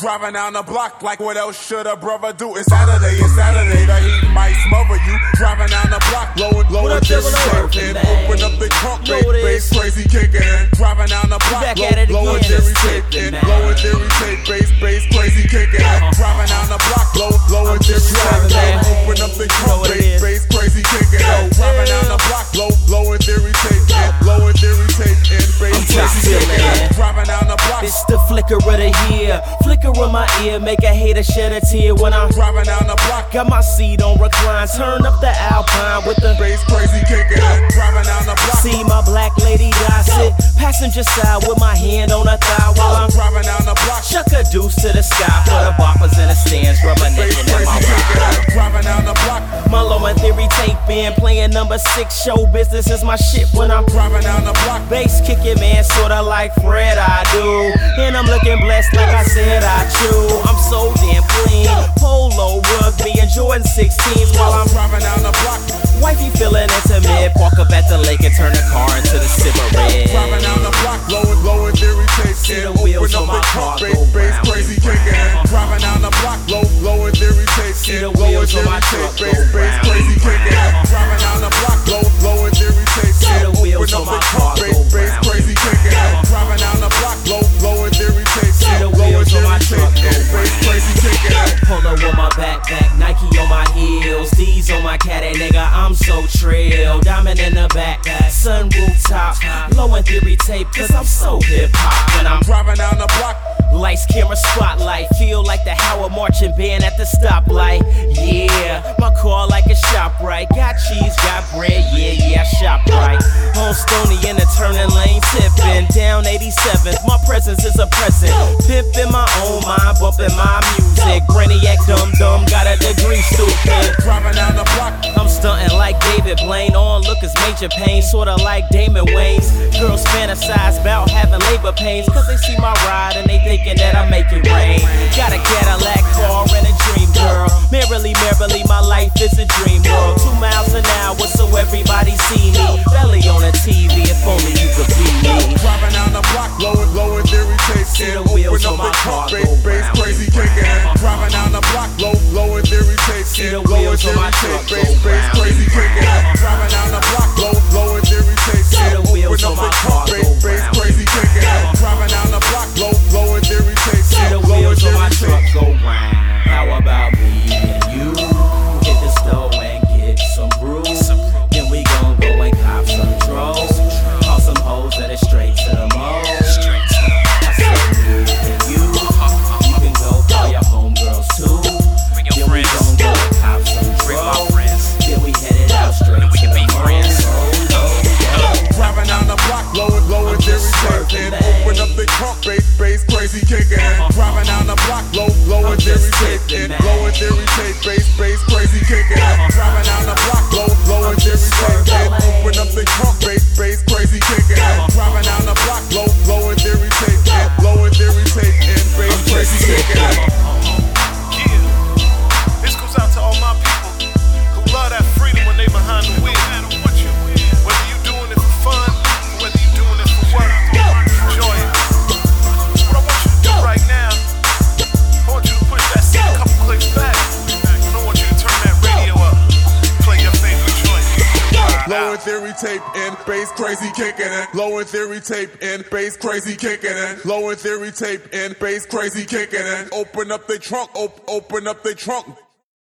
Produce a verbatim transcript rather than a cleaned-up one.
driving down the block like what else should a brother do? It's Saturday, it's Saturday, the heat might smother you. Driving down the block, low and low and tape in. Open up the trunk, bass, bass crazy kicking in. Driving down the block, low, low and theory tape in. Low and theory tape, bass, bass crazy kicking in. Driving down the block, low, low and theory tape in. Open up the trunk, bass, bass crazy kicking in. Driving down the block, low, low and theory tape in. Low and theory tape in, bass crazy kicking in. Driving down the block. It's the flicker of the year, flicker of my ear, make a hater shed a tear when I'm driving down the block. Got my seat on recline, turn up the Alpine with the bass crazy kicking. Driving down the block. See my black lady die, sit passenger side with my hand on her thigh while I'm driving down the block. Chuck a deuce to the sky for the boppers in the stands, reminiscing in my ride. Driving down the block. My low and theory tape in, playing number six. Show business is my shit when I'm driving down the block. Bass kicking, man, sorta like Fred I do. And I'm looking blessed like I said I chew. I'm so damn clean. Polo, rugby, and Jordan sixteens while I'm driving down the block. Wifey feeling intimate. Park up at the lake and turn the car into the Sipper Red. Driving down the block, low and low and theory tape in. Open up the trunk, bass, bass crazy kicking. Driving down the block, low, low and theory tape in. Low and theory tape, bass, bass crazy kicking. Driving down the block, low, low and theory tape in. Open up the trunk, bass, bass crazy kicking. Driving down the block, low, low and theory tape in. Low and theory tape in, bass crazy kicking. Polo on my backpack, Nike on my heels, D's on my caddy, nigga, I'm so trill. Diamond in the back, sunroof top, low and theory tape, cause I'm so hip hop. When I'm driving down the block, lights, camera, spotlight, feel like the Howard marching band at the stoplight. Yeah, my car like a shop right. Got cheese, got bread, yeah, yeah, I shop right. On Stony in the turning lane, tipping down eighty-seventh. My presence is a present. Pimpin' my own mind, bumping my music. Brainiac dumb dumb, got a degree, stupid. Driving down the block, I'm stunting like David Blaine. On look is major pain, sorta like Damon Wayans. Girls fantasize about having labor pains, cause they see my ride and they thinking that I make it rain. Got a Cadillac car and a dream girl. Merrily, merrily, my life is a dream world. Two miles an hour, so everybody see me. Belly on the T V, if only you could be me. Driving down the block, low and low and theory tape in. Open up the trunk, bass, bass crazy kicking. Driving down the block, low, low and theory tape in. Low and theory tape, bass, bass crazy kicking. Driving down the block, low, low and theory tape in. Open up the trunk, bass, bass crazy kicking. Driving down the block, low, low and theory tape in. Low and theory tape. Go round. How about me and you hit the store and get some brews? Then we gon' go and cop some dros. Call some hoes that is straight to the mall. I said me and you, you can go call your homegirls too. Then we gon' go and cop some dros. Then we headed out straight to the mall. Driving down the block, low and low and theory tape in. Open up the trunk, bass, bass crazy kicking. Driving down the block, low, low and theory tape in. Low and theory tape, bass, bass crazy kicking. Driving down the block, low, low and theory tape in. Open up the trunk, bass, bass crazy kicking. Driving down the block, low, low and theory tape in. Low and theory tape in, bass crazy kicking. Yeah, this goes out to all my people who love that freedom when they behind the wheel. Whether you doing it for fun, or whether you doing it for work, enjoy it. So what I want you to do right now, I want you to push that seat a couple clicks back. I want you to turn that radio up, play your favorite joint. Low and theory tape in, bass crazy kicking in. Low and theory tape in, bass crazy kicking in. Low and theory tape in, bass crazy kicking in. Open up the trunk, op- open up the trunk.